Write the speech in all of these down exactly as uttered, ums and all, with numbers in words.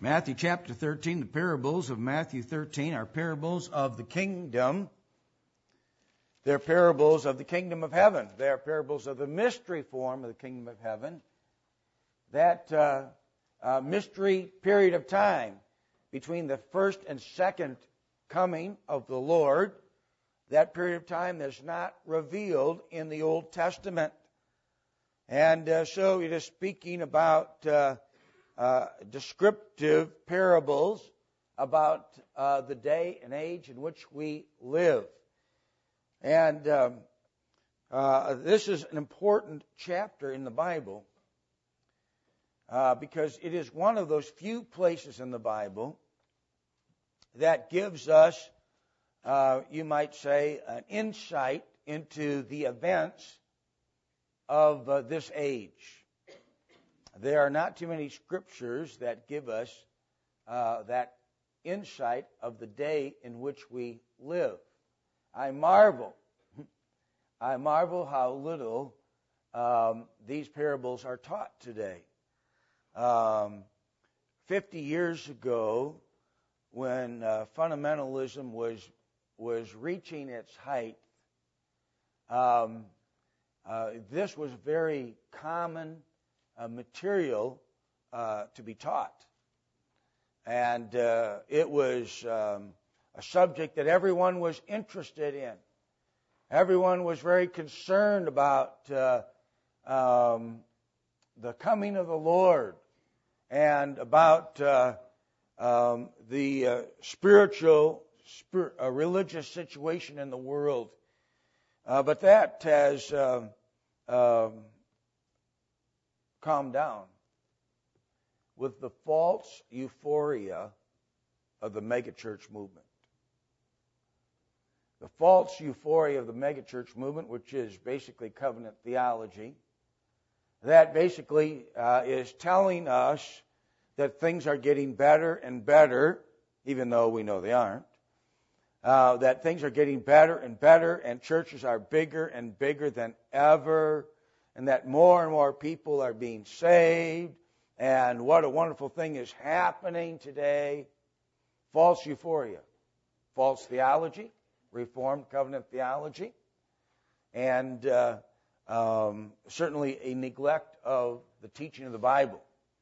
Matthew chapter thirteen, the parables of Matthew thirteen are parables of the kingdom. They're parables of the kingdom of heaven. They are parables of the mystery form of the kingdom of heaven. That uh, uh, mystery period of time between the first and second coming of the Lord, that period of time is not revealed in the Old Testament. And uh, so it is speaking about uh, uh, descriptive parables about uh, the day and age in which we live. And um, uh, this is an important chapter in the Bible uh, because it is one of those few places in the Bible that gives us, uh, you might say, an insight into the events of uh, this age. There are not too many scriptures that give us uh, that insight of the day in which we live. I marvel, I marvel how little um, these parables are taught today. Um, Fifty years ago, when uh, fundamentalism was was reaching its height, um, uh, this was very common uh, material uh, to be taught, and uh, it was um, a subject that everyone was interested in. Everyone was very concerned about uh, um, the coming of the Lord and about uh, um, the uh, spiritual, spir- uh, religious situation in the world. Uh, but that has uh, um, calmed down with the false euphoria of the megachurch movement. The false euphoria of the megachurch movement, which is basically covenant theology, that basically uh, is telling us that things are getting better and better, even though we know they aren't. Uh, that things are getting better and better, and churches are bigger and bigger than ever, and that more and more people are being saved, and what a wonderful thing is happening today. False euphoria, false theology, Reformed covenant theology, and uh, um, certainly a neglect of the teaching of the Bible.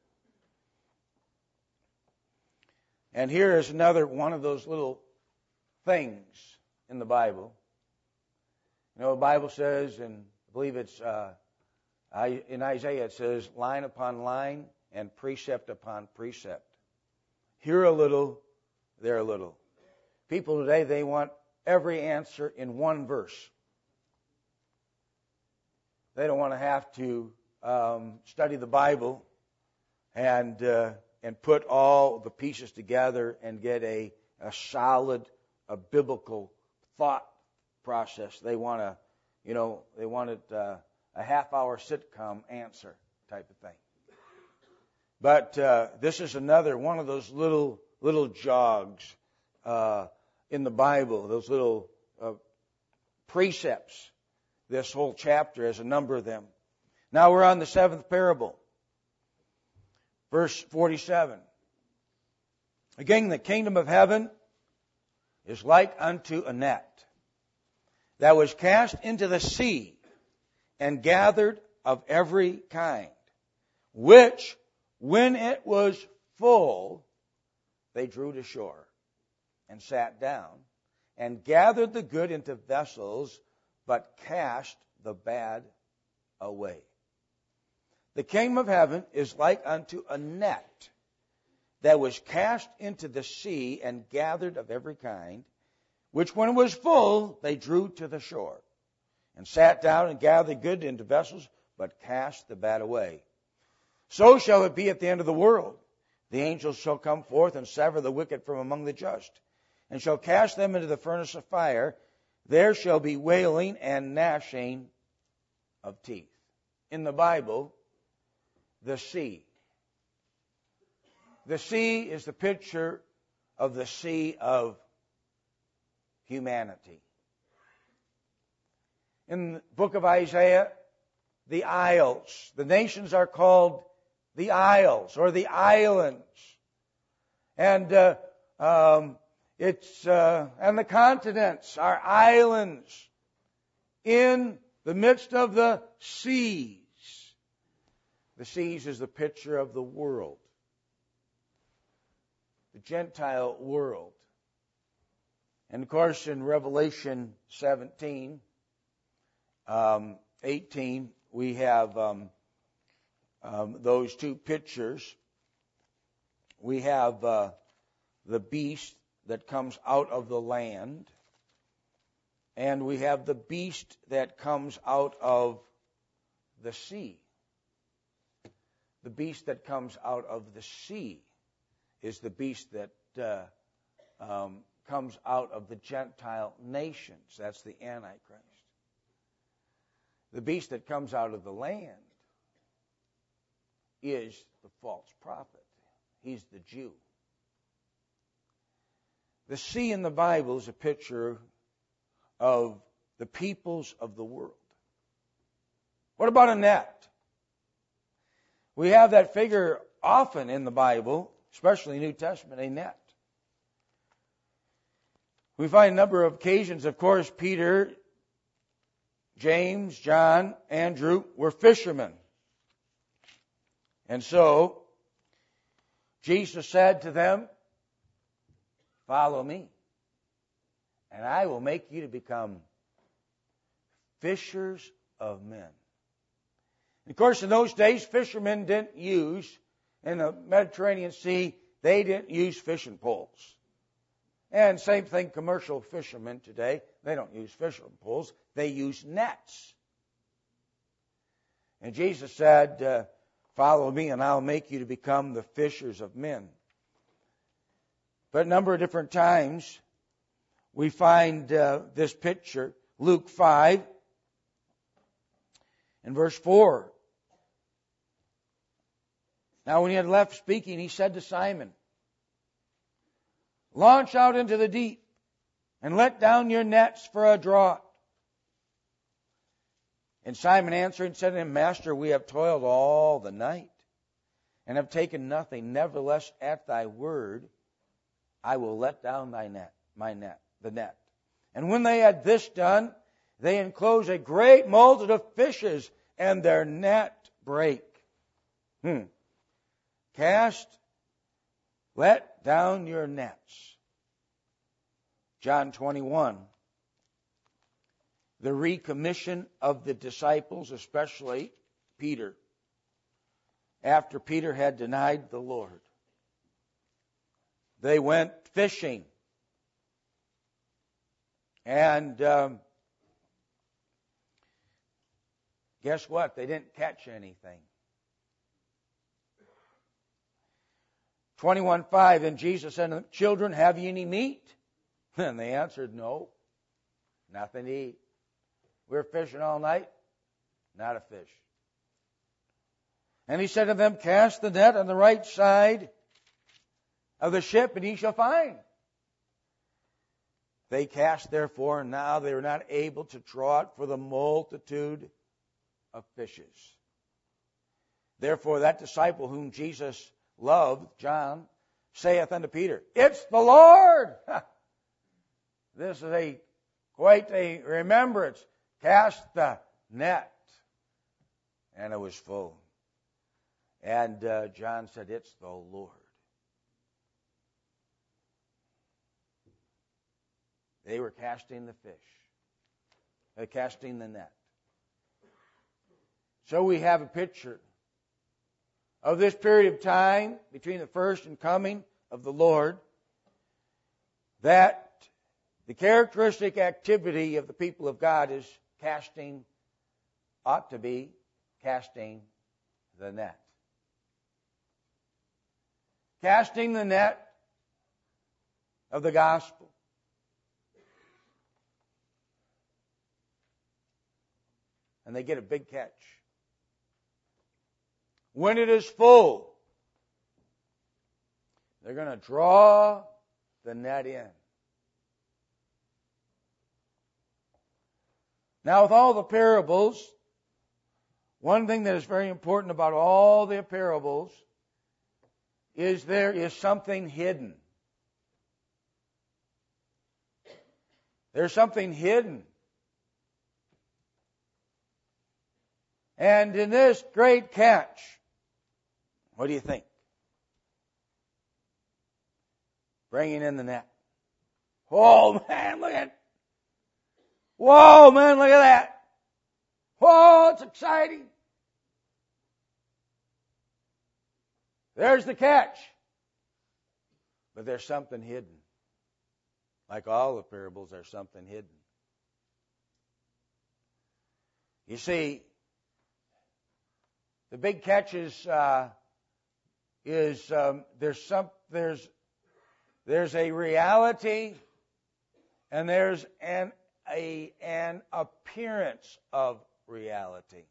And here is another one of those little things in the Bible. You know, the Bible says, and I believe it's uh, in Isaiah, it says line upon line and precept upon precept. Here a little, there a little. People today, they want every answer in one verse. They don't want to have to um, study the Bible and uh, and put all the pieces together and get a, a solid, a biblical thought process. They want to, you know, they wanted uh, a half-hour sitcom answer type of thing. But uh, this is another one of those little little jogs uh, in the Bible, those little uh, precepts. This whole chapter has a number of them. Now we're on the seventh parable. Verse forty-seven. Again, the kingdom of heaven is like unto a net that was cast into the sea and gathered of every kind, which, when it was full, they drew to shore and sat down and gathered the good into vessels, but cast the bad away. The kingdom of heaven is like unto a net that was cast into the sea and gathered of every kind, which when it was full, they drew to the shore, and sat down and gathered good into vessels, but cast the bad away. So shall it be at the end of the world. The angels shall come forth and sever the wicked from among the just, and shall cast them into the furnace of fire. There shall be wailing and gnashing of teeth. In the Bible, the sea. The sea is the picture of the sea of humanity. In the book of Isaiah, the isles. The nations are called the isles or the islands. And uh, um, it's uh, and the continents are islands in the midst of the seas. The seas is the picture of the world, the Gentile world. And of course, in Revelation seventeen, um, eighteen, we have um, um, those two pictures. We have uh, the beast that comes out of the land, and we have the beast that comes out of the sea. The beast that comes out of the sea is the beast that uh, um, comes out of the Gentile nations. That's the Antichrist. The beast that comes out of the land is the false prophet. He's the Jew. The sea in the Bible is a picture of the peoples of the world. What about a net? We have that figure often in the Bible, especially New Testament, a net. We find a number of occasions, of course, Peter, James, John, Andrew were fishermen. And so, Jesus said to them, "Follow me, and I will make you to become fishers of men." Of course, in those days, fishermen didn't use, in the Mediterranean Sea, they didn't use fishing poles. And same thing, commercial fishermen today, they don't use fishing poles, they use nets. And Jesus said, uh, "Follow me, and I'll make you to become the fishers of men." But a number of different times, we find uh, this picture. Luke five, in verse four. "Now when he had left speaking, he said to Simon, 'Launch out into the deep, and let down your nets for a draught.' And Simon answered and said to him, 'Master, we have toiled all the night, and have taken nothing. Nevertheless, at thy word, I will let down thy net, my net, the net.' And when they had this done, they enclosed a great multitude of fishes, and their net brake. Hmm. Cast, let down your nets." John twenty-one. The recommission of the disciples, especially Peter, after Peter had denied the Lord. They went fishing. And um, guess what? They didn't catch anything. twenty-one five, and Jesus said to them, "Children, have ye any meat?" And they answered, "No, nothing to eat. We're fishing all night, not a fish." And he said to them, "Cast the net on the right side of the ship, and ye shall find." They cast therefore, and now they were not able to draw it for the multitude of fishes. Therefore that disciple whom Jesus loved, John, saith unto Peter, "It's the Lord." This is a quite a remembrance. Cast the net. And it was full. And uh, John said, "It's the Lord." They were casting the fish. They're casting the net. So we have a picture of this period of time between the first and coming of the Lord, that the characteristic activity of the people of God is casting, ought to be casting the net. Casting the net of the gospel. And they get a big catch. When it is full, they're going to draw the net in. Now, with all the parables, one thing that is very important about all the parables is there is something hidden. There's something hidden. And in this great catch, what do you think? Bringing in the net. Oh, man, look at it. Whoa, man, look at that. Whoa, it's exciting. There's the catch. But there's something hidden. Like all the parables, there's something hidden. You see, the big catch is, uh, is um, there's some there's there's a reality, and there's an a an appearance of reality.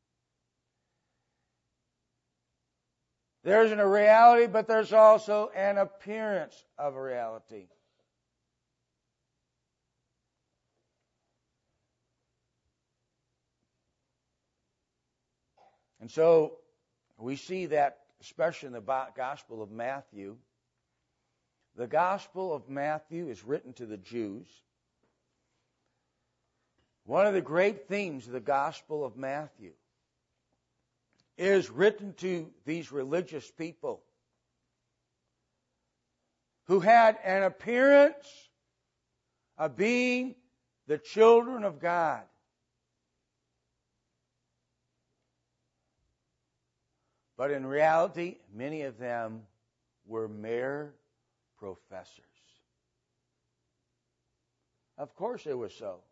There's a reality, but there's also an appearance of reality. And so we see that, especially in the Gospel of Matthew. The Gospel of Matthew is written to the Jews. One of the great themes of the Gospel of Matthew is written to these religious people who had an appearance of being the children of God. But in reality, many of them were mere professors. Of course it was so.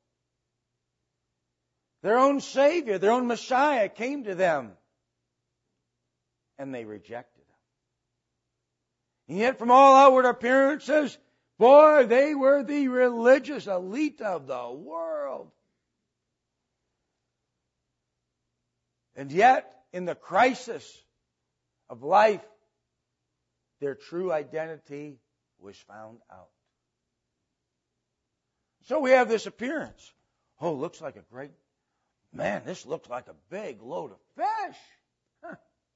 Their own Savior, their own Messiah came to them, and they rejected him. And yet from all outward appearances, boy, they were the religious elite of the world. And yet, in the crisis of life, their true identity was found out. So we have this appearance. Oh, looks like a great, man, this looks like a big load of fish. Huh.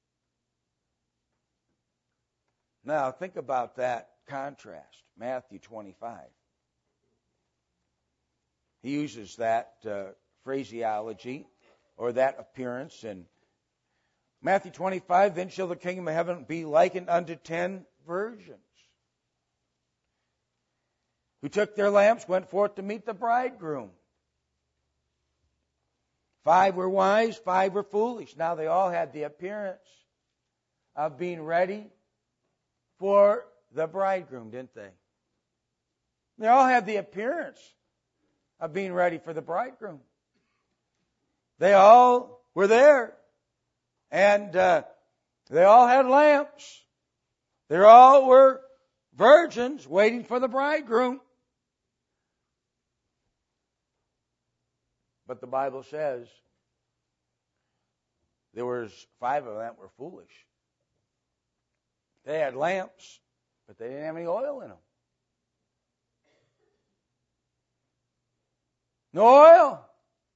Now, think about that contrast. Matthew twenty-five. He uses that uh, phraseology or that appearance in Matthew twenty-five. Then shall the kingdom of heaven be likened unto ten virgins, who took their lamps, went forth to meet the bridegroom. Five were wise, five were foolish. Now they all had the appearance of being ready for the bridegroom, didn't they? They all had the appearance of being ready for the bridegroom. They all were there. And uh, they all had lamps. They all were virgins waiting for the bridegroom. But the Bible says there was five of them that were foolish. They had lamps, but they didn't have any oil in them. No oil.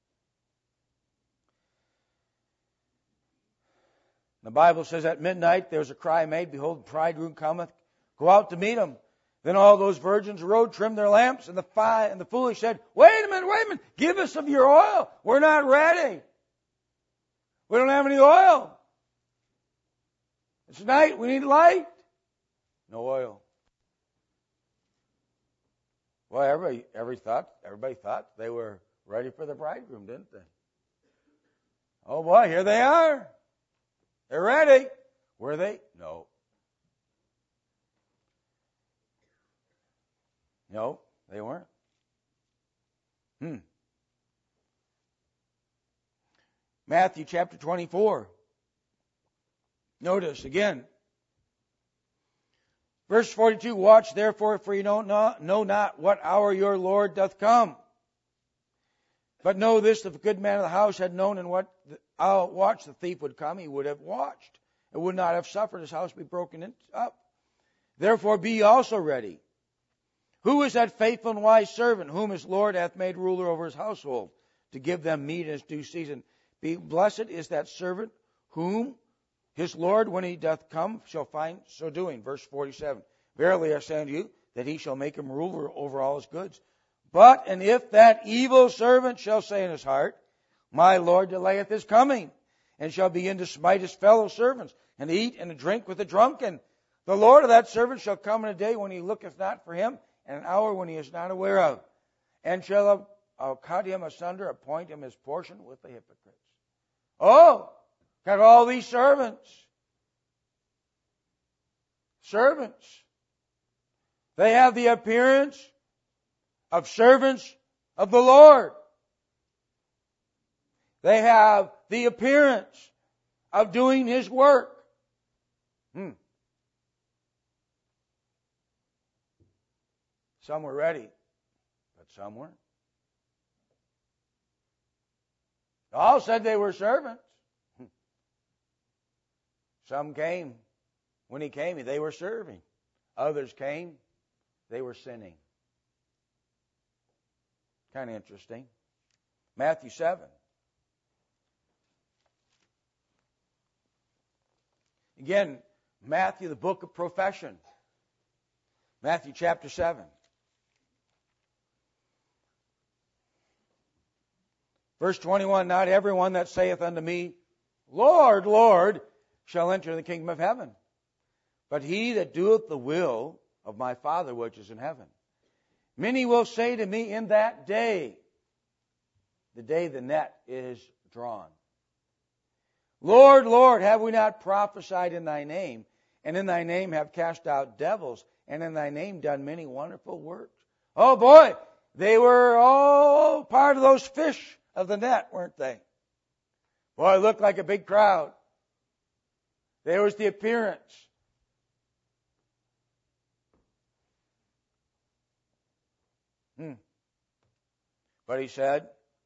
The Bible says at midnight there was a cry made, behold, the bridegroom cometh, go out to meet him. Then all those virgins arose, trimmed their lamps, and the five, and the foolish said, wait a minute, wait a minute, give us of your oil. We're not ready. We don't have any oil. It's night, we need light. No oil. Well, everybody, every thought, everybody thought they were ready for the bridegroom, didn't they? Oh boy, here they are. They're ready. Were they? No. No, they weren't. Hmm. Matthew chapter twenty-four. Notice again. Verse forty-two, watch therefore, for you know not, know not what hour your Lord doth come. But know this, if a good man of the house had known in what hour watch the thief would come, he would have watched, and would not have suffered his house be broken up. Therefore be ye also ready. Who is that faithful and wise servant, whom his Lord hath made ruler over his household, to give them meat in his due season? Be blessed is that servant whom his Lord, when he doth come, shall find so doing. Verse forty-seven. Verily I say unto you, that he shall make him ruler over all his goods. But, and if that evil servant shall say in his heart, my Lord delayeth his coming, and shall begin to smite his fellow servants, and eat and drink with the drunken, the Lord of that servant shall come in a day when he looketh not for him, and an hour when he is not aware of, and shall uh, cut him asunder, appoint him his portion with the hypocrites. Oh, got all these servants. Servants. They have the appearance of servants of the Lord. They have the appearance of doing His work. Hmm. Some were ready, but some weren't. All said they were servants. Some came. When He came, they were serving. Others came, they were sinning. Kind of interesting. Matthew seven. Again, Matthew, the book of profession. Matthew chapter seven. Verse twenty-one, not everyone that saith unto me, Lord, Lord, shall enter the kingdom of heaven, but he that doeth the will of my Father which is in heaven. Many will say to me in that day, the day the net is drawn, Lord, Lord, have we not prophesied in thy name, and in thy name have cast out devils, and in thy name done many wonderful works? Oh boy, they were all part of those fish of the net, weren't they? Boy, it looked like a big crowd. There was the appearance. Hmm. But He said,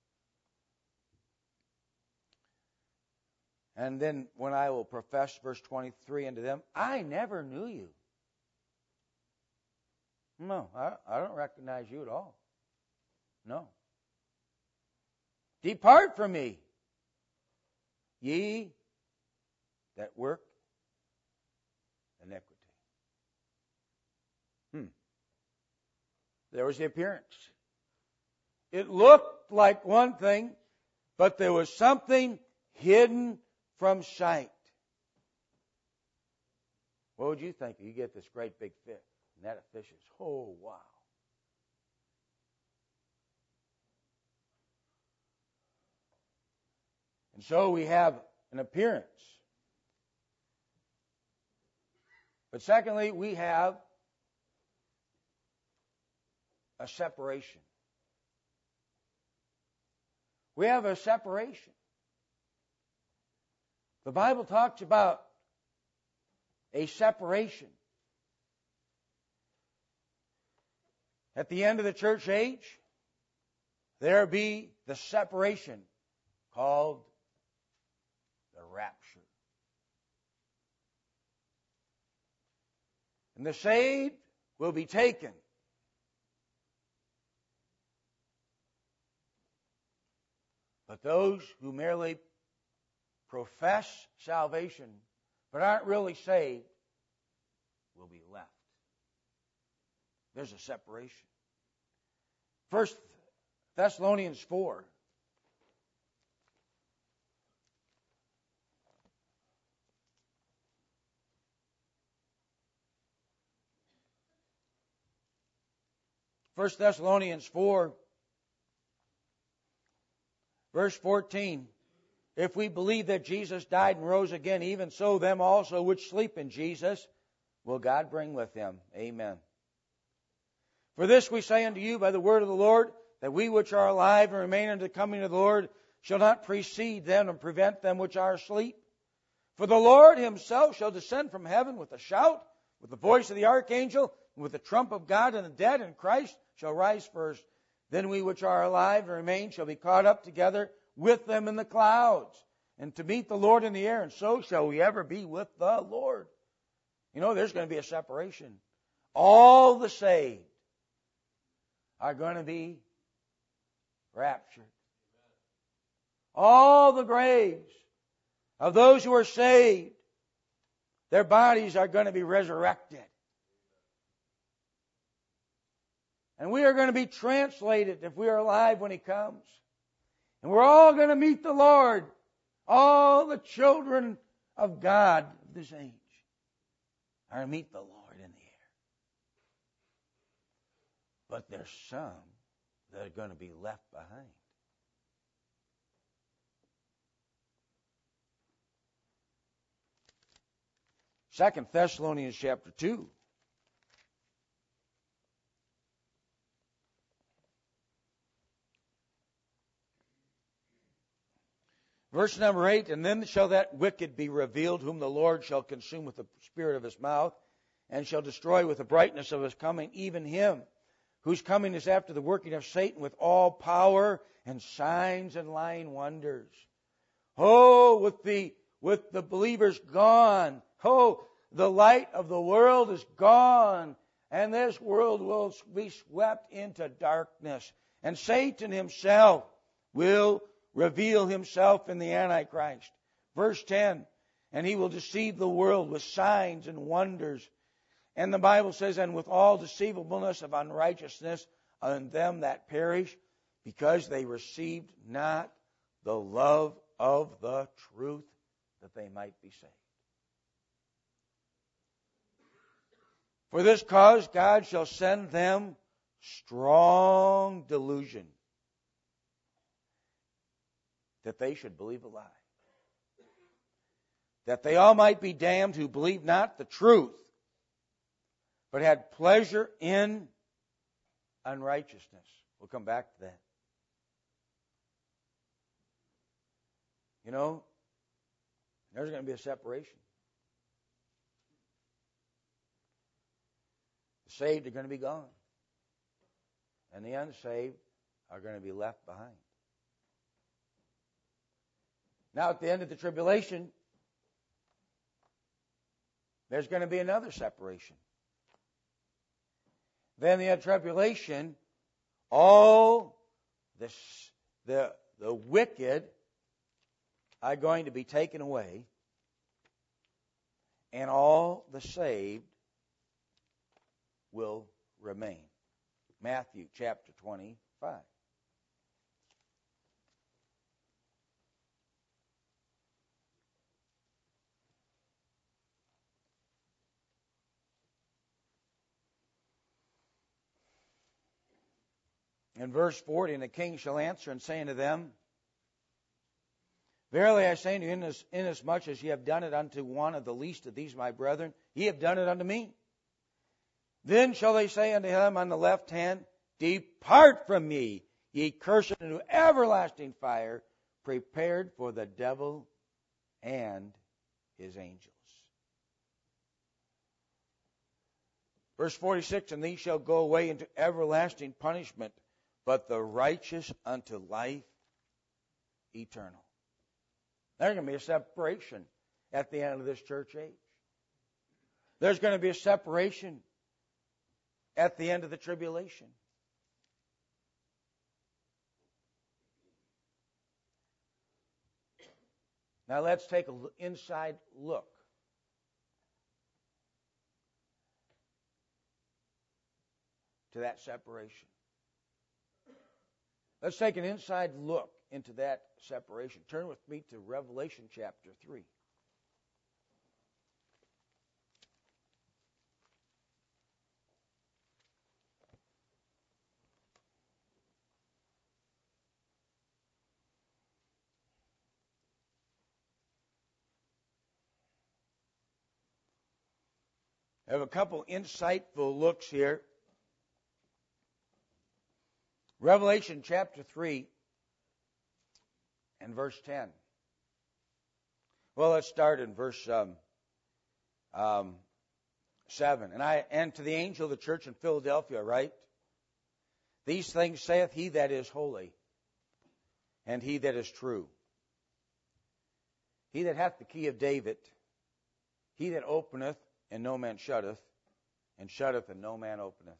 and then when I will profess, verse twenty-three, unto them, I never knew you. No, I, I don't recognize you at all. No. Depart from me, ye that work iniquity. Hmm. There was the appearance. It looked like one thing, but there was something hidden from sight. What would you think if you get this great big fish, net of fishes? Oh, wow. And so we have an appearance. But secondly, we have a separation. We have a separation. The Bible talks about a separation. At the end of the church age, there be the separation called the rapture. And the saved will be taken. But those who merely profess salvation but aren't really saved will be left. There's a separation. First Thessalonians four. First Thessalonians four, verse fourteen. If we believe that Jesus died and rose again, even so them also which sleep in Jesus will God bring with Him. Amen. For this we say unto you by the word of the Lord, that we which are alive and remain unto the coming of the Lord shall not precede them and prevent them which are asleep. For the Lord Himself shall descend from heaven with a shout, with the voice of the archangel, and with the trump of God, and the dead in Christ shall rise first. Then we which are alive and remain shall be caught up together with them in the clouds, and to meet the Lord in the air, and so shall we ever be with the Lord. You know, there's going to be a separation. All the saved are going to be raptured. All the graves of those who are saved Their bodies are going to be resurrected. And we are going to be translated if we are alive when He comes. And we're all going to meet the Lord. All the children of God of this age are to meet the Lord in the air. But there's some that are going to be left behind. Second Thessalonians chapter two. Verse number eight, and then shall that wicked be revealed, whom the Lord shall consume with the spirit of His mouth, and shall destroy with the brightness of His coming, even him, whose coming is after the working of Satan with all power and signs and lying wonders. Oh, with the, with the believers gone. Oh, the light of the world is gone, and this world will be swept into darkness. And Satan himself will reveal himself in the Antichrist. Verse ten, and he will deceive the world with signs and wonders. And the Bible says, and with all deceivableness of unrighteousness on them that perish, because they received not the love of the truth, that they might be saved. For this cause God shall send them strong delusion, that they should believe a lie, that they all might be damned who believe not the truth, but had pleasure in unrighteousness. We'll come back to that. You know, there's going to be a separation. The saved are going to be gone, and the unsaved are going to be left behind. Now, at the end of the tribulation, there's going to be another separation. Then the tribulation, all the, the, the wicked are going to be taken away, and all the saved will remain. Matthew chapter twenty-five. In verse forty, and the king shall answer and say unto them, Verily I say unto you, inasmuch as ye have done it unto one of the least of these my brethren, ye have done it unto me. Then shall they say unto him on the left hand, Depart from me, ye cursed, into everlasting fire, prepared for the devil and his angels. Verse forty-six, and these shall go away into everlasting punishment, but the righteous unto life eternal. There's going to be a separation at the end of this church age. There's going to be a separation at the end of the tribulation. Now let's take an inside look to that separation. Let's take an inside look into that separation. Turn with me to Revelation chapter three. I have a couple insightful looks here. Revelation chapter three and verse ten. Well, let's start in verse um, um, seven. And I and to the angel of the church in Philadelphia write, These things saith he that is holy, and he that is true, he that hath the key of David, he that openeth, and no man shutteth, and shutteth, and no man openeth.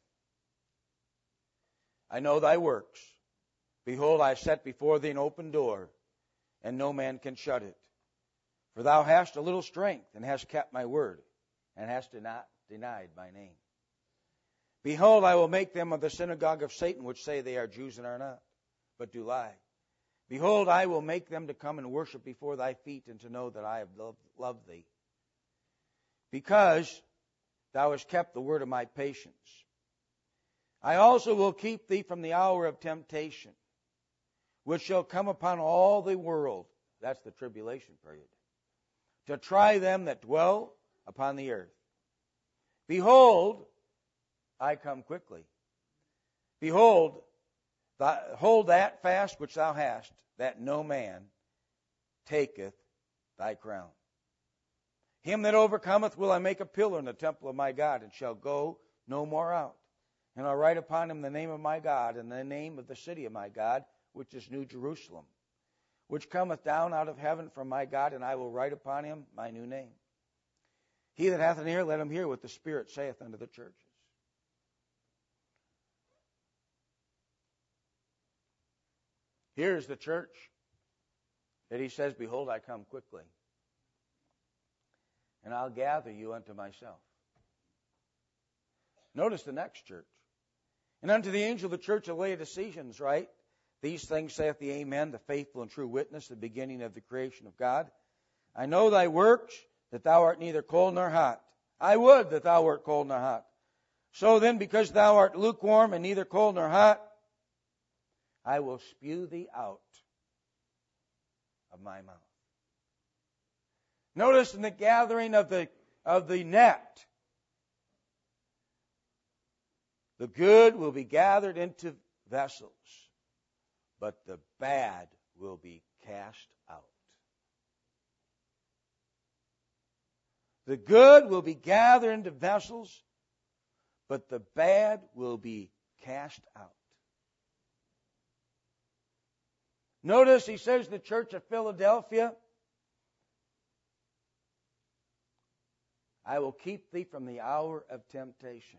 I know thy works. Behold, I set before thee an open door, and no man can shut it. For thou hast a little strength, and hast kept my word, and hast not denied my name. Behold, I will make them of the synagogue of Satan, which say they are Jews and are not, but do lie. Behold, I will make them to come and worship before thy feet, and to know that I have loved, loved thee. Because thou hast kept the word of my patience. I also will keep thee from the hour of temptation, which shall come upon all the world. That's the tribulation period. To try them that dwell upon the earth. Behold, I come quickly. Behold, th- hold that fast which thou hast, that no man taketh thy crown. Him that overcometh will I make a pillar in the temple of my God, and shall go no more out. And I'll write upon him the name of my God, and the name of the city of my God, which is New Jerusalem, which cometh down out of heaven from my God, and I will write upon him my new name. He that hath an ear, let him hear what the Spirit saith unto the churches. Here's the church that he says, behold, I come quickly, and I'll gather you unto myself. Notice the next church. And unto the angel of the church of Laodiceans write, these things saith the Amen, the faithful and true witness, the beginning of the creation of God. I know thy works, that thou art neither cold nor hot. I would that thou wert cold nor hot. So then, because thou art lukewarm and neither cold nor hot, I will spew thee out of my mouth. Notice in the gathering of the, of the net, the good will be gathered into vessels, but the bad will be cast out. The good will be gathered into vessels, but the bad will be cast out. Notice he says the church of Philadelphia, I will keep thee from the hour of temptation.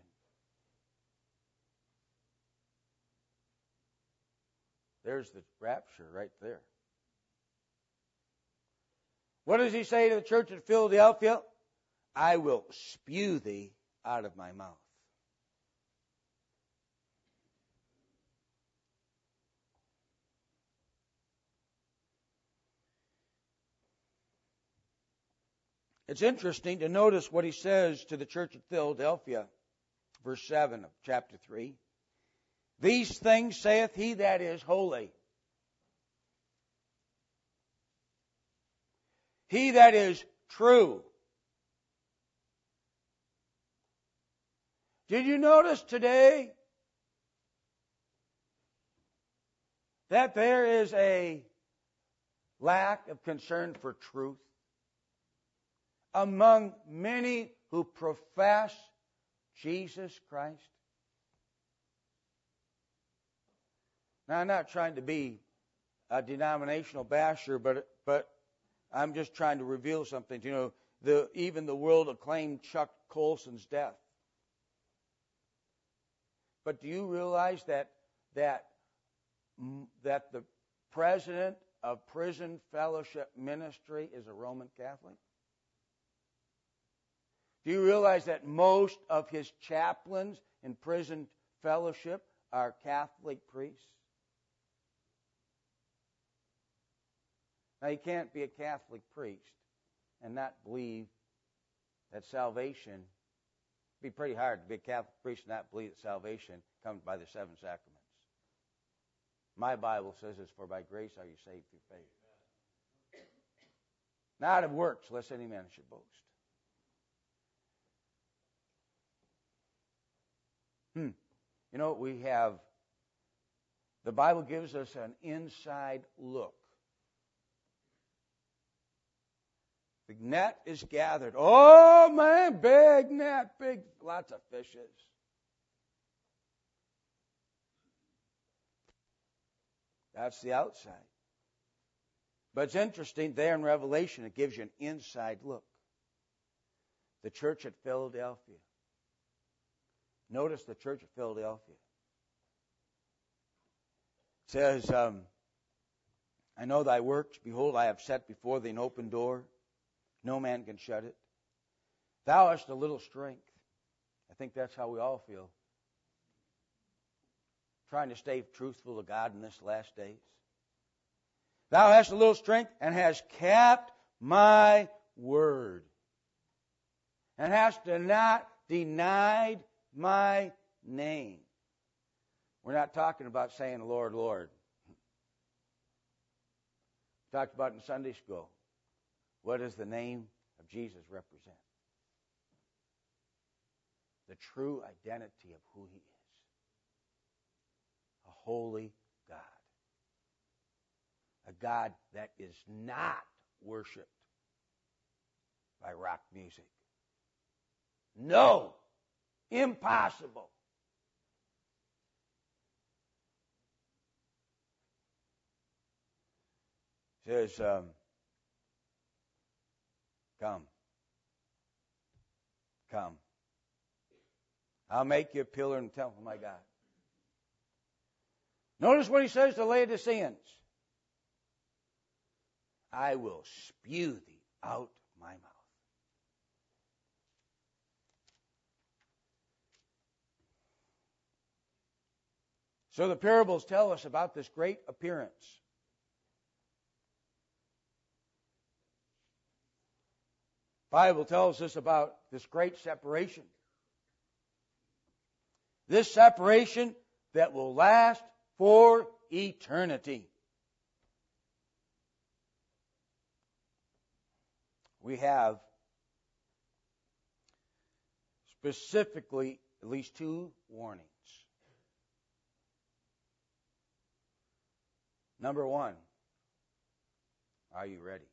There's the rapture right there. What does he say to the church at Philadelphia? I will spew thee out of my mouth. It's interesting to notice what he says to the church at Philadelphia, verse seven of chapter three. These things saith he that is holy. He that is true. Did you notice today that there is a lack of concern for truth among many who profess Jesus Christ? Now, I'm not trying to be a denominational basher, but but I'm just trying to reveal something. You know, the even the world acclaimed Chuck Colson's death. But do you realize that that that the president of Prison Fellowship Ministry is a Roman Catholic? Do you realize that most of his chaplains in Prison Fellowship are Catholic priests? Now, you can't be a Catholic priest and not believe that salvation, it'd be pretty hard to be a Catholic priest and not believe that salvation comes by the seven sacraments. My Bible says it's for by grace are you saved through faith. Not of works, lest any man should boast. Hmm. You know, we have, the Bible gives us an inside look. The net is gathered. Oh, man, big net, big, lots of fishes. That's the outside. But it's interesting, there in Revelation, it gives you an inside look. The church at Philadelphia. Notice the church of Philadelphia. It says, um, I know thy works. Behold, I have set before thee an open door, No man can shut it. Thou hast a little strength. I think that's how we all feel. Trying to stay truthful to God in this last days. Thou hast a little strength and hast kept my word. And hast not denied my name. We're not talking about saying, Lord, Lord. We talked about in Sunday school. What does the name of Jesus represent? The true identity of who He is. A holy God. A God that is not worshipped by rock music. No! Impossible! It says, um, come. Come. I'll make you a pillar in the temple of my God. Notice what He says to Laodiceans. I will spew thee out of my mouth. So the parables tell us about this great appearance. The Bible tells us about this great separation. This separation that will last for eternity. We have specifically at least two warnings. Number one, are you ready?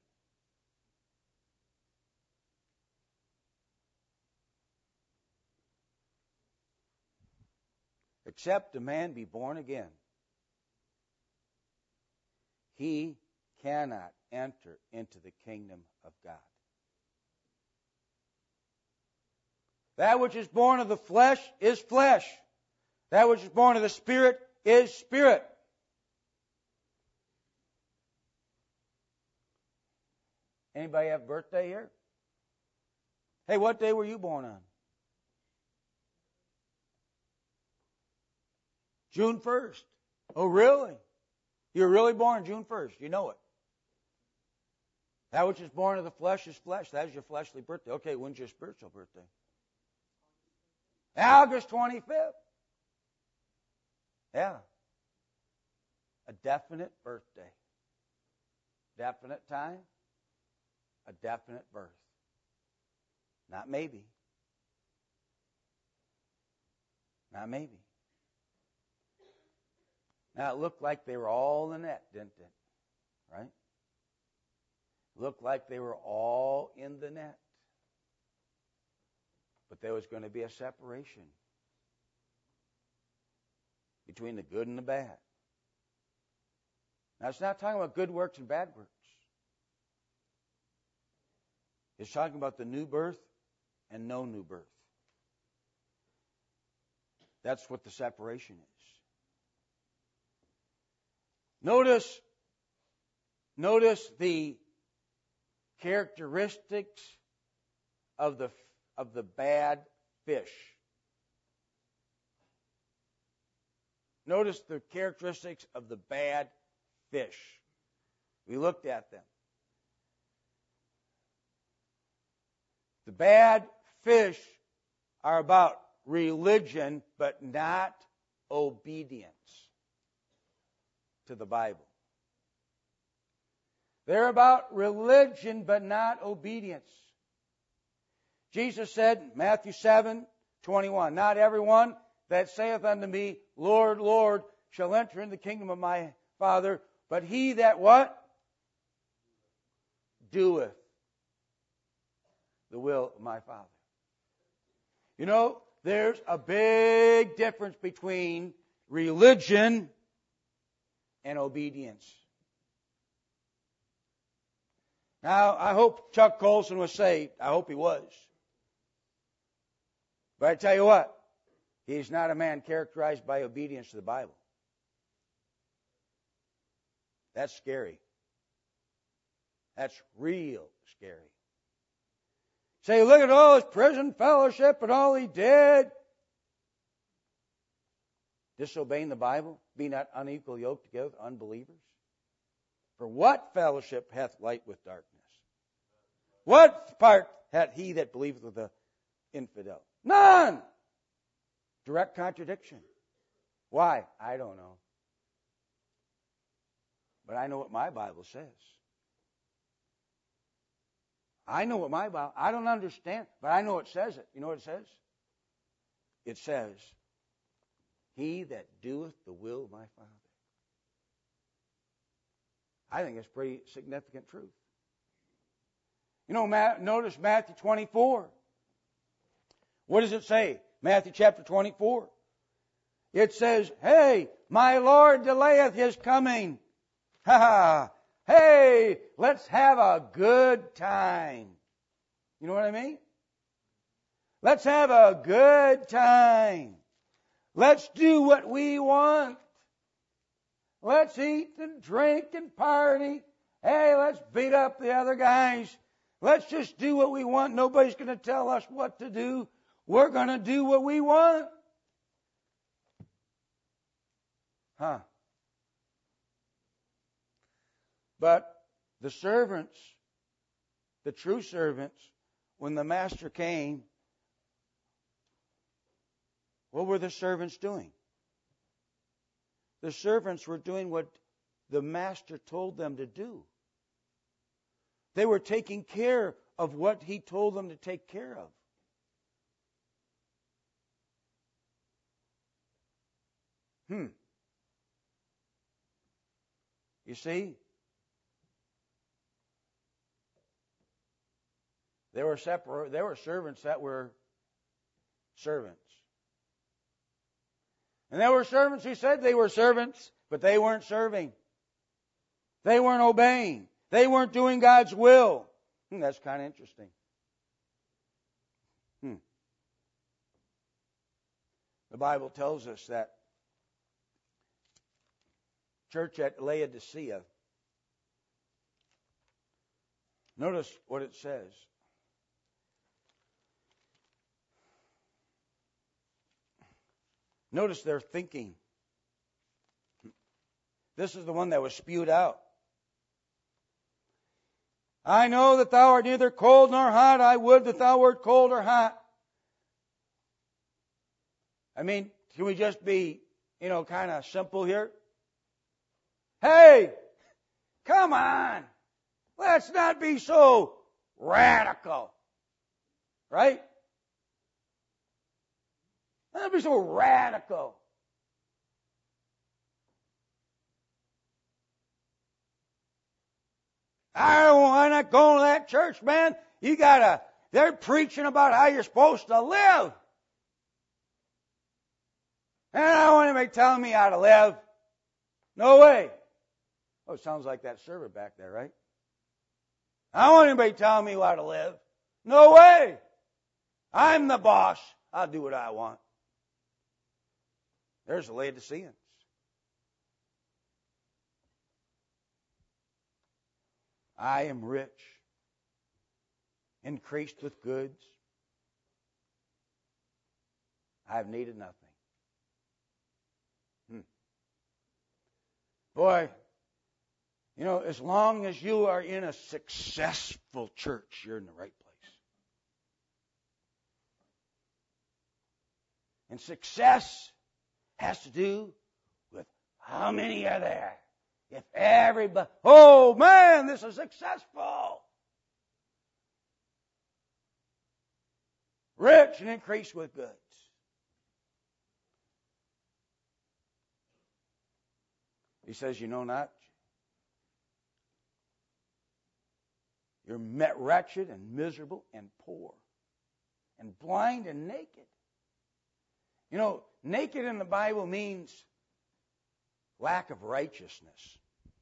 Except a man be born again, he cannot enter into the kingdom of God. That which is born of the flesh is flesh. That which is born of the Spirit is spirit. Anybody have a birthday here? Hey, what day were you born on? June first. Oh, really? You were really born June first. You know it. That which is born of the flesh is flesh. That is your fleshly birthday. Okay, when's your spiritual birthday? August twenty-fifth. Yeah. A definite birthday. Definite time. A definite birth. Not maybe. Not maybe. Now, it looked like they were all in the net, didn't it? Right? Looked like they were all in the net. But there was going to be a separation between the good and the bad. Now, it's not talking about good works and bad works. It's talking about the new birth and no new birth. That's what the separation is. Notice, notice the characteristics of the of the bad fish. Notice the characteristics of the bad fish. We looked at them. The bad fish are about religion, but not obedience to the Bible. They're about religion, but not obedience. Jesus said, Matthew seven twenty-one, not everyone that saith unto me, Lord, Lord, shall enter into the kingdom of my Father, but he that what? Doeth the will of my Father. You know, there's a big difference between religion and obedience. Now, I hope Chuck Colson was saved. I hope he was. But I tell you what, he's not a man characterized by obedience to the Bible. That's scary. That's real scary. Say, look at all his prison fellowship and all he did. Disobeying the Bible, be not unequal yoked together with unbelievers. For what fellowship hath light with darkness? What part hath he that believeth with the infidel? None! Direct contradiction. Why? I don't know. But I know what my Bible says. I know what my Bible, I don't understand, but I know it says it. You know what it says? It says, he that doeth the will of my Father. I think it's pretty significant truth. You know, notice Matthew twenty-four. What does it say? Matthew chapter twenty-four. It says, hey, my Lord delayeth his coming. Ha ha. Hey, let's have a good time. You know what I mean? Let's have a good time. Let's do what we want. Let's eat and drink and party. Hey, let's beat up the other guys. Let's just do what we want. Nobody's going to tell us what to do. We're going to do what we want. Huh. But the servants, the true servants, when the master came, what were the servants doing? The servants were doing what the master told them to do. They were taking care of what he told them to take care of. Hmm. You see? There were separ- there were servants that were servants. And there were servants who said they were servants, but they weren't serving. They weren't obeying. They weren't doing God's will. Hmm, that's kind of interesting. Hmm. The Bible tells us that church at Laodicea, notice what it says. Notice their thinking. This is the one that was spewed out. I know that thou art neither cold nor hot. I would that thou wert cold or hot. I mean, can we just be, you know, kind of simple here? Hey, come on. Let's not be so radical. Right? Let's not be so radical. I don't, I'm not going to that church, man. You gotta, they're preaching about how you're supposed to live. And I don't want anybody telling me how to live. No way. Oh, it sounds like that server back there, right? I don't want anybody telling me how to live. No way. I'm the boss. I'll do what I want. There's the Laodiceans. I am rich, increased with goods. I have needed nothing. Hmm. Boy, you know, as long as you are in a successful church, you're in the right place. And success has to do with how many are there. If everybody, oh man, this is successful. Rich and increased with goods. He says, you know not. You're met wretched and miserable and poor and blind and naked. You know, naked in the Bible means lack of righteousness.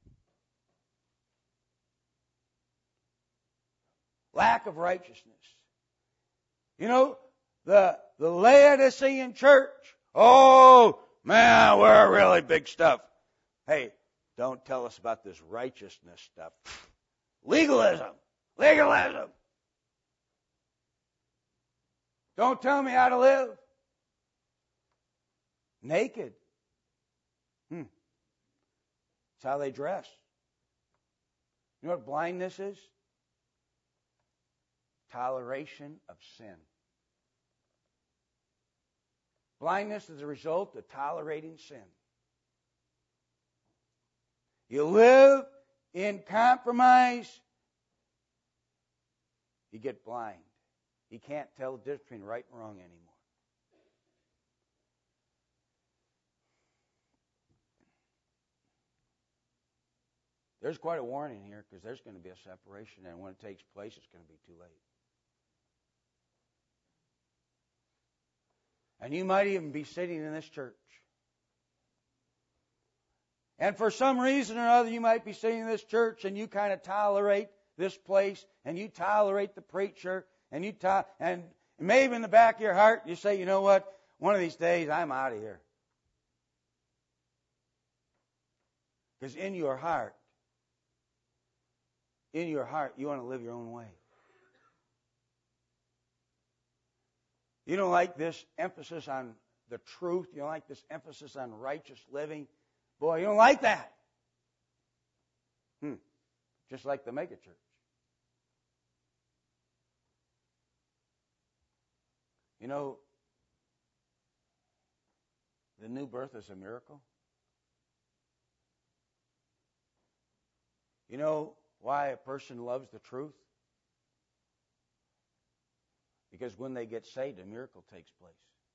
Lack of righteousness. You know, the, the Laodicean church, oh, man, we're really big stuff. Hey, don't tell us about this righteousness stuff. Legalism. Legalism. Don't tell me how to live. Naked. Hmm. That's how they dress. You know what blindness is? Toleration of sin. Blindness is a result of tolerating sin. You live in compromise, you get blind. You can't tell the difference between right and wrong anymore. There's quite a warning here because there's going to be a separation, and when it takes place, it's going to be too late. And you might even be sitting in this church. And for some reason or other, you might be sitting in this church and you kind of tolerate this place, and you tolerate the preacher, and you to- and maybe in the back of your heart you say, you know what, one of these days I'm out of here. Because in your heart, in your heart, you want to live your own way. You don't like this emphasis on the truth. You don't like this emphasis on righteous living. Boy, you don't like that. Hmm. Just like the megachurch. You know, the new birth is a miracle. You know why a person loves the truth? Because when they get saved, a miracle takes place.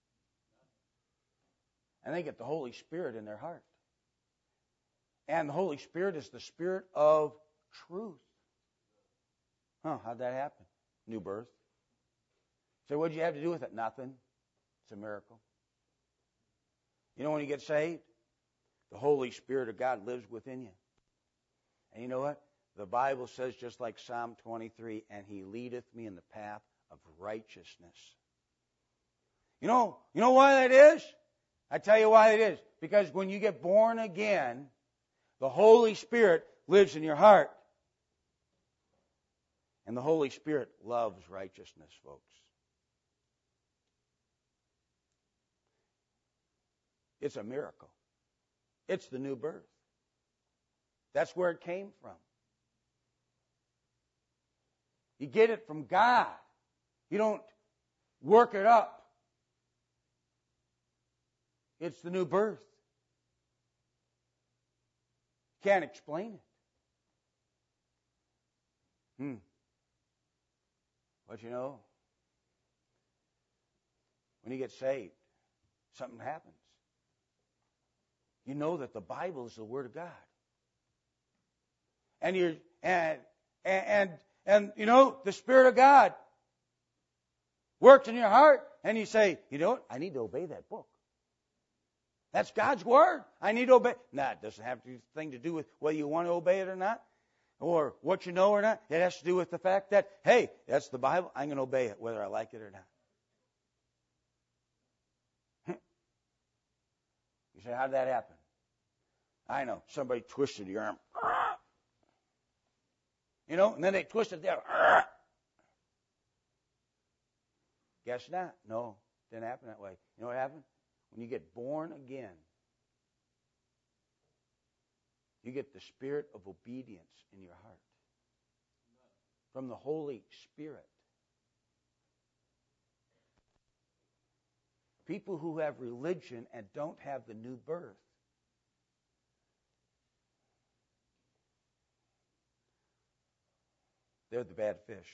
And they get the Holy Spirit in their heart. And the Holy Spirit is the Spirit of truth. Huh, how'd that happen? New birth. So what'd you have to do with it? Nothing. It's a miracle. You know when you get saved? The Holy Spirit of God lives within you. And you know what? The Bible says, just like Psalm twenty-three, and He leadeth me in the path of righteousness. You know, you know why that is? I tell you why it is. Because when you get born again, the Holy Spirit lives in your heart. And the Holy Spirit loves righteousness, folks. It's a miracle. It's the new birth. That's where it came from. You get it from God. You don't work it up. It's the new birth. Can't explain it. Hmm. But you know, when you get saved, something happens. You know that the Bible is the Word of God. And you're and and and, and you know, the Spirit of God works in your heart, and you say, you know what? I need to obey that book. That's God's Word. I need to obey. Now, it doesn't have anything to do with whether you want to obey it or not, or what you know or not. It has to do with the fact that, hey, that's the Bible. I'm going to obey it, whether I like it or not. You say, how did that happen? I know. Somebody twisted your arm. You know, and then they twisted their arm. Guess not. No, it didn't happen that way. You know what happened? When you get born again, you get the spirit of obedience in your heart from the Holy Spirit. People who have religion and don't have the new birth, they're the bad fish.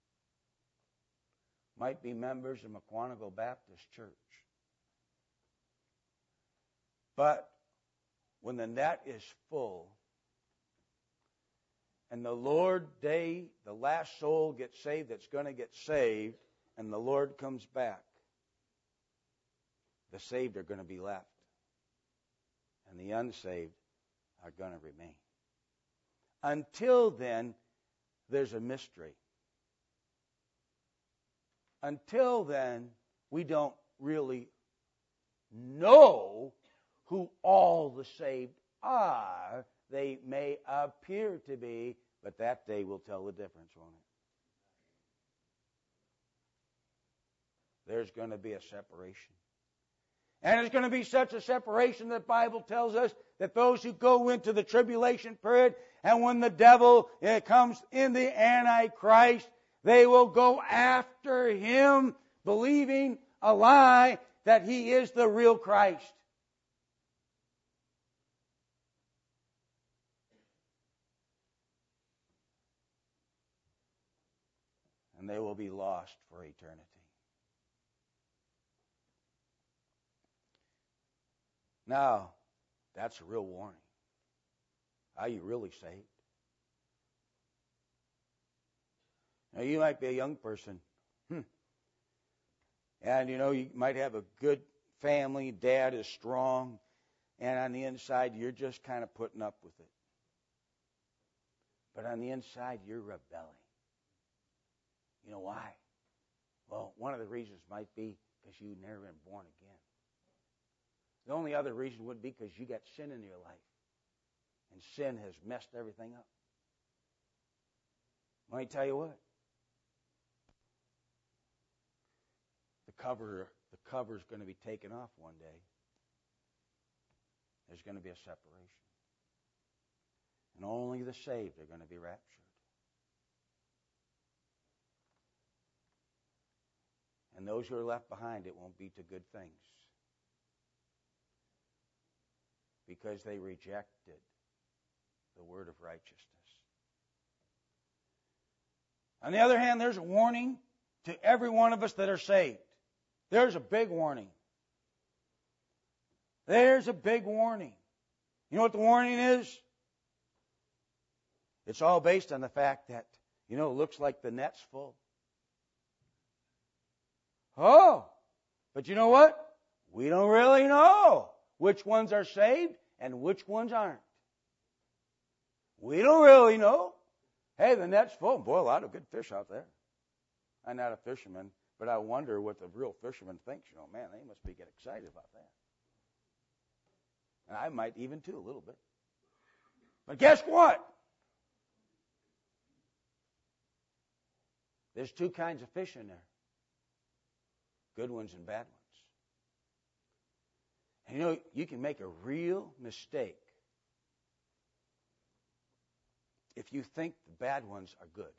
Might be members of McQuantico Baptist Church. But when the net is full and the Lord day, the last soul gets saved that's going to get saved, and the Lord comes back, the saved are going to be left. And the unsaved are going to remain. Until then, there's a mystery. Until then, we don't really know who all the saved are. They may appear to be, but that day will tell the difference, won't there's going to be a separation. And it's going to be such a separation that the Bible tells us that those who go into the tribulation period, and when the devil uh, comes in the Antichrist, they will go after him, believing a lie that he is the real Christ. And they will be lost for eternity. Now, that's a real warning. Are you really saved? Now, you might be a young person. Hmm. And, you know, you might have a good family. Dad is strong. And on the inside, you're just kind of putting up with it. But on the inside, you're rebelling. You know why? Well, one of the reasons might be because you've never been born again. The only other reason would be because you got sin in your life. And sin has messed everything up. Let me tell you what. The cover, the cover is going to be taken off one day. There's going to be a separation. And only the saved are going to be raptured. And those who are left behind, it won't be to good things. Because they rejected the word of righteousness. On the other hand, there's a warning to every one of us that are saved. There's a big warning. There's a big warning. You know what the warning is? It's all based on the fact that, you know, it looks like the net's full. Oh, but you know what? We don't really know which ones are saved and which ones aren't. We don't really know. Hey, the net's full. Boy, a lot of good fish out there. I'm not a fisherman, but I wonder what the real fisherman thinks. You know, man, they must be getting excited about that. And I might even too, a little bit. But guess what? There's two kinds of fish in there. Good ones and bad ones. And you know, you can make a real mistake if you think the bad ones are good.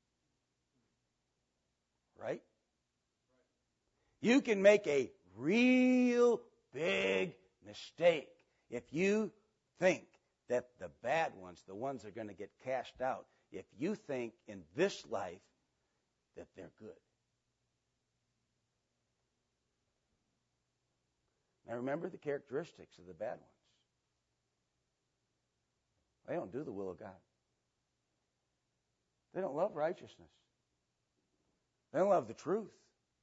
Right? You can make a real big mistake if you think that the bad ones, the ones that are going to get cast out, if you think in this life that they're good. Now remember the characteristics of the bad ones. They don't do the will of God. They don't love righteousness. They don't love the truth.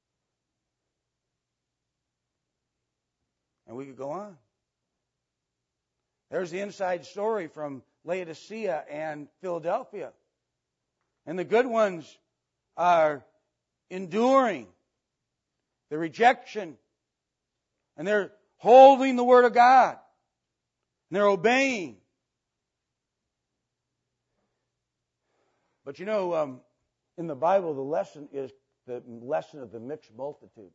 And we could go on. There's the inside story from Laodicea and Philadelphia. And the good ones are enduring the rejection. And they're holding the Word of God. And they're obeying. But you know, um, in the Bible, the lesson is the lesson of the mixed multitude.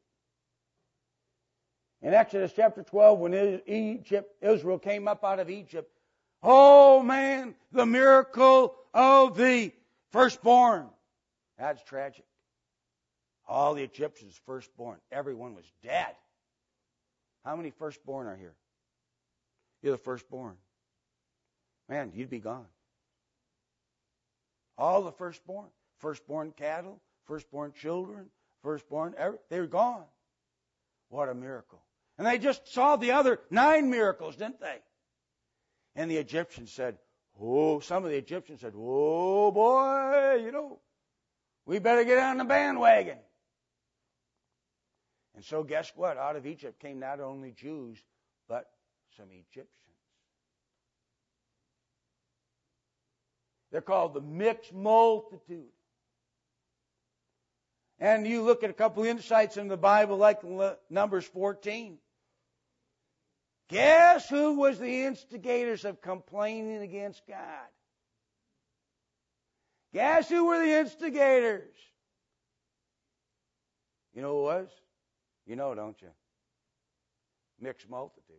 In Exodus chapter twelve, when Egypt, Israel came up out of Egypt, oh man, the miracle of the firstborn. That's tragic. All the Egyptians firstborn. Everyone was dead. How many firstborn are here? You're the firstborn. Man, you'd be gone. All the firstborn. Firstborn cattle, firstborn children, firstborn, every, they were gone. What a miracle. And they just saw the other nine miracles, didn't they? And the Egyptians said, oh, some of the Egyptians said, oh boy, you know, we better get on the bandwagon. And so guess what? Out of Egypt came not only Jews, but some Egyptians. They're called the mixed multitude. And you look at a couple insights in the Bible, like Numbers fourteen. Guess who was the instigators of complaining against God? Guess who were the instigators? You know who it was? You know, don't you? Mixed multitude.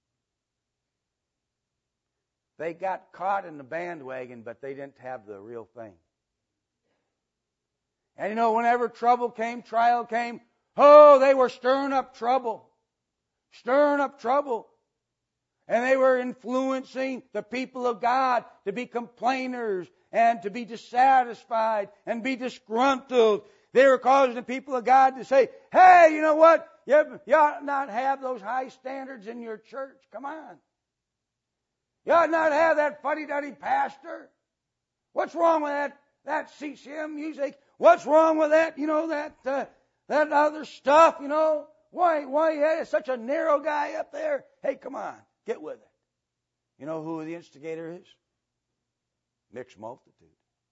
They got caught in the bandwagon, but they didn't have the real thing. And you know, whenever trouble came, trial came, oh, they were stirring up trouble. Stirring up trouble. And they were influencing the people of God to be complainers and to be dissatisfied and be disgruntled. They were causing the people of God to say, hey, you know what? You, you ought not have those high standards in your church. Come on. You ought not have that fuddy-duddy pastor. What's wrong with that, that C C M music? What's wrong with that, you know, that uh, that other stuff, you know? Why, why you had such a narrow guy up there? Hey, come on, get with it. You know who the instigator is? Mixed multitude.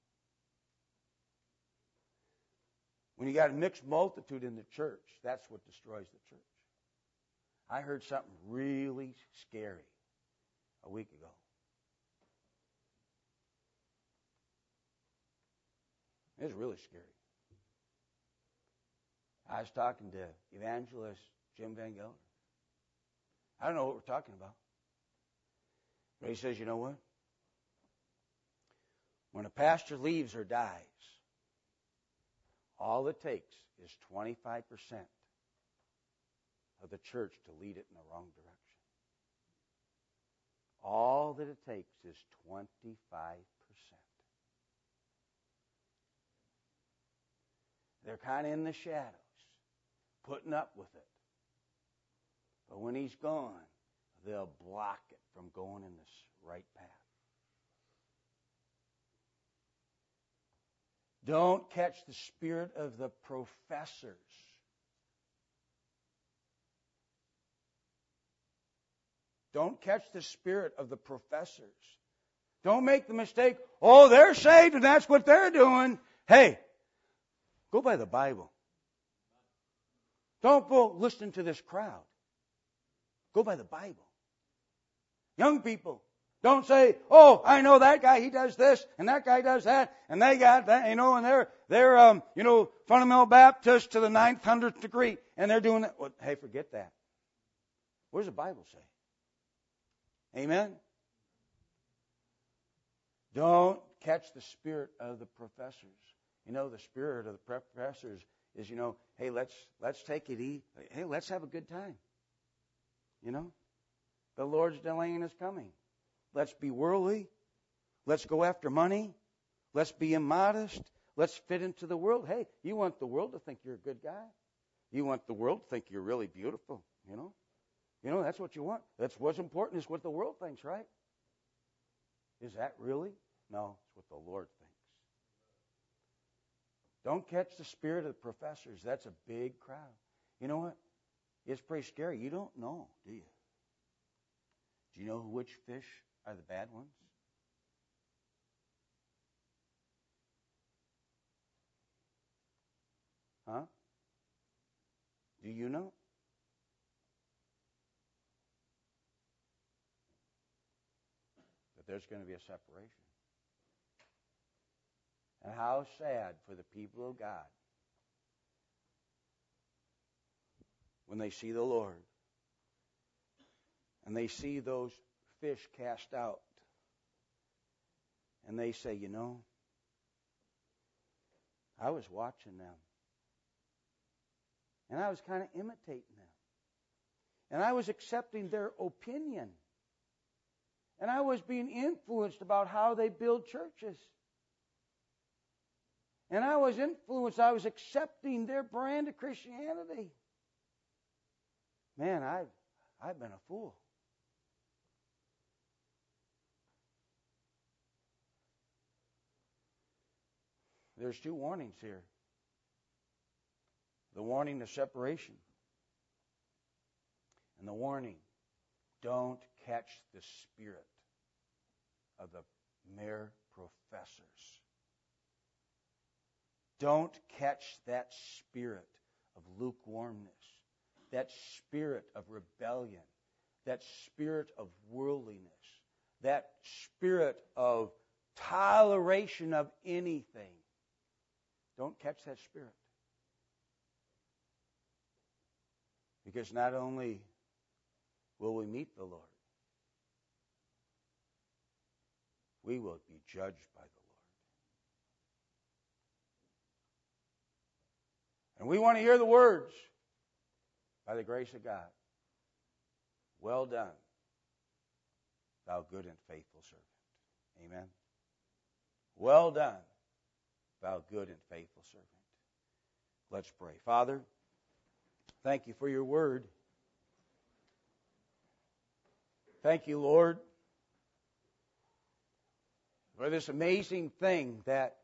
When you got a mixed multitude in the church, that's what destroys the church. I heard something really scary a week ago. It was really scary. I was talking to evangelist Jim Van Gelder. I don't know what we're talking about. But he says, you know what? When a pastor leaves or dies, all it takes is twenty-five percent of the church to lead it in the wrong direction. All that it takes is twenty-five percent. They're kind of in the shadows, putting up with it. But when he's gone, they'll block it from going in this right path. Don't catch the spirit of the professors. Don't catch the spirit of the professors. Don't make the mistake, oh, they're saved and that's what they're doing. Hey, go by the Bible. Don't go listen to this crowd. Go by the Bible. Young people, don't say, oh, I know that guy, he does this, and that guy does that, and they got that, you know, and they're, they're um, you know, fundamental Baptist to the ninth, hundredth degree, and they're doing that. Well, hey, forget that. What does the Bible say? Amen? Don't catch the spirit of the professors. You know, the spirit of the professors is, you know, hey, let's let's take it easy. Hey, let's have a good time. You know? The Lord's delaying is coming. Let's be worldly. Let's go after money. Let's be immodest. Let's fit into the world. Hey, you want the world to think you're a good guy. You want the world to think you're really beautiful, you know? You know, that's what you want. That's what's important is what the world thinks, right? Is that really? No, it's what the Lord thinks. Don't catch the spirit of the professors. That's a big crowd. You know what? It's pretty scary. You don't know, do you? Do you know which fish are the bad ones? Huh? Do you know? But there's going to be a separation. And how sad for the people of God when they see the Lord and they see those fish cast out and they say, you know, I was watching them and I was kind of imitating them and I was accepting their opinion and I was being influenced about how they build churches. And I was influenced. I was accepting their brand of Christianity. Man, I've, I've been a fool. There's two warnings here. The warning of separation. And the warning, don't catch the spirit of the mere professors. Don't catch that spirit of lukewarmness, that spirit of rebellion, that spirit of worldliness, that spirit of toleration of anything. Don't catch that spirit. Because not only will we meet the Lord, we will be judged by the Lord. And we want to hear the words, by the grace of God, well done, thou good and faithful servant. Amen. Well done, thou good and faithful servant. Let's pray. Father, thank you for your word. Thank you, Lord, for this amazing thing that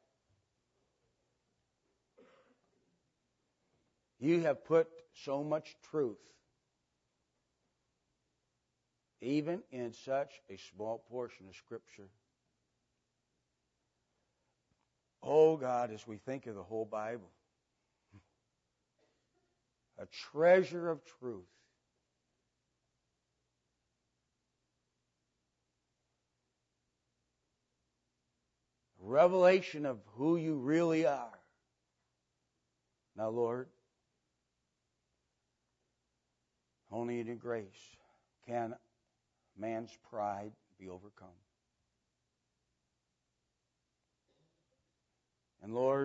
you have put so much truth, even in such a small portion of Scripture. Oh God, as we think of the whole Bible, a treasure of truth. A revelation of who you really are. Now, Lord, only in your grace can man's pride be overcome. And Lord,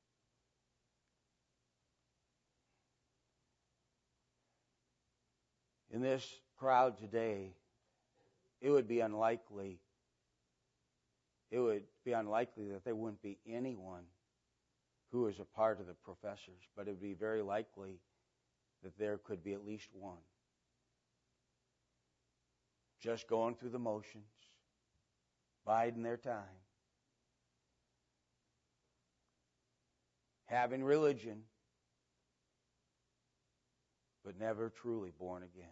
in this crowd today, it would be unlikely, it would be unlikely that there wouldn't be anyone who is a part of the professors, but it would be very likely that there could be at least one. Just going through the motions, biding their time, having religion, but never truly born again.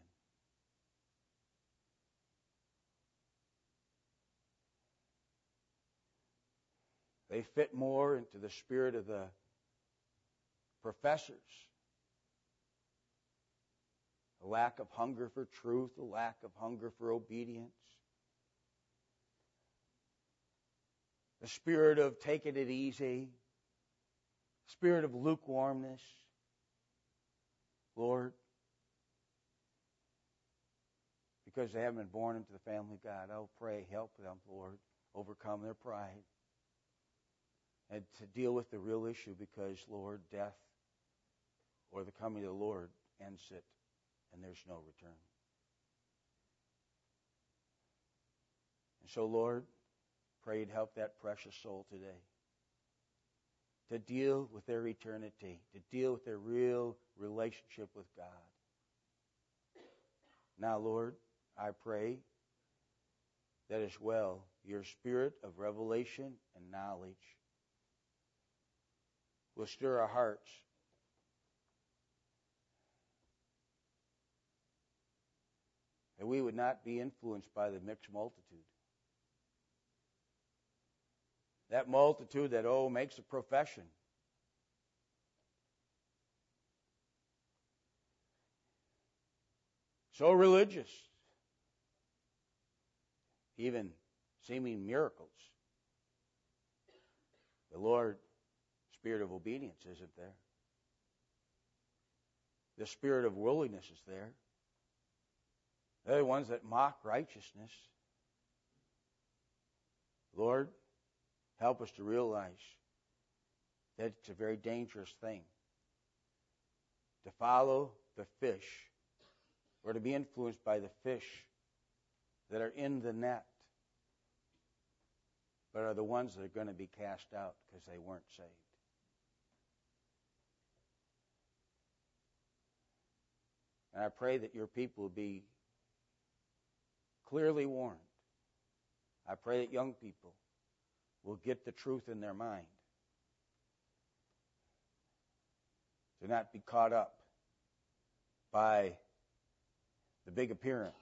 They fit more into the spirit of the professors. A lack of hunger for truth, a lack of hunger for obedience. The spirit of taking it easy. Spirit of lukewarmness. Lord, because they haven't been born into the family of God, I'll pray, help them, Lord, overcome their pride. And to deal with the real issue because, Lord, death or the coming of the Lord ends it. And there's no return. And so, Lord, pray you'd help that precious soul today to deal with their eternity, to deal with their real relationship with God. Now, Lord, I pray that as well your spirit of revelation and knowledge will stir our hearts that we would not be influenced by the mixed multitude. That multitude that, oh, makes a profession. So religious. Even seeming miracles. The Lord, spirit of obedience isn't there. The spirit of worldliness is there. They're the ones that mock righteousness. Lord, help us to realize that it's a very dangerous thing to follow the fish or to be influenced by the fish that are in the net, but are the ones that are going to be cast out because they weren't saved. And I pray that your people will be clearly warned. I pray that young people will get the truth in their mind. To not be caught up by the big appearance,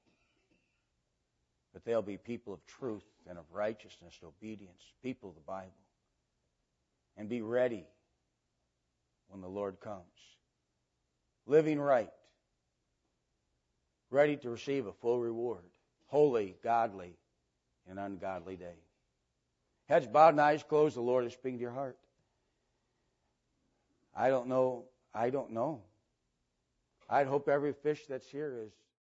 but they'll be people of truth and of righteousness, obedience, people of the Bible. And be ready when the Lord comes. Living right. Ready to receive a full reward. Holy, godly, and ungodly day. Heads bowed and eyes closed, the Lord is speaking to your heart. I don't know, I don't know I'd hope every fish that's here is